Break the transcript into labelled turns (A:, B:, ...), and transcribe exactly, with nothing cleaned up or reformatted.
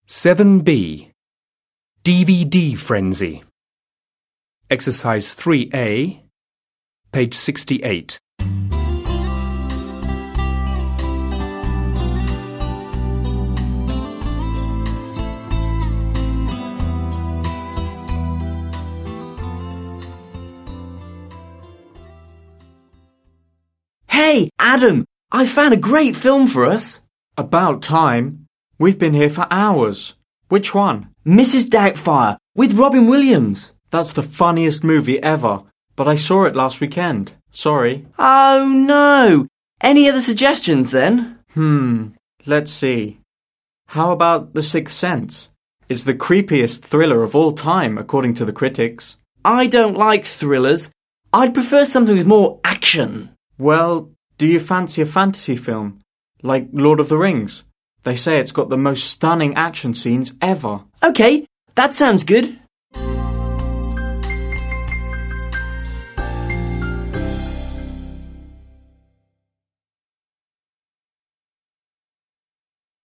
A: seven B. D V D Frenzy. Exercise three A, page sixty-eight.
B: Hey, Adam, I found a great film for us.
C: About time. We've been here for hours. Which one?
B: Missus Doubtfire, with Robin Williams.
C: That's the funniest movie ever, but I saw it last weekend. Sorry.
B: Oh, no. Any other suggestions, then?
C: Hmm, let's see. How about The Sixth Sense? It's the creepiest thriller of all time, according to the critics.
B: I don't like thrillers. I'd prefer something with more action.
C: Well, do you fancy a fantasy film? Like Lord of the Rings? They say it's got the most stunning action scenes ever.
B: OK, that sounds good.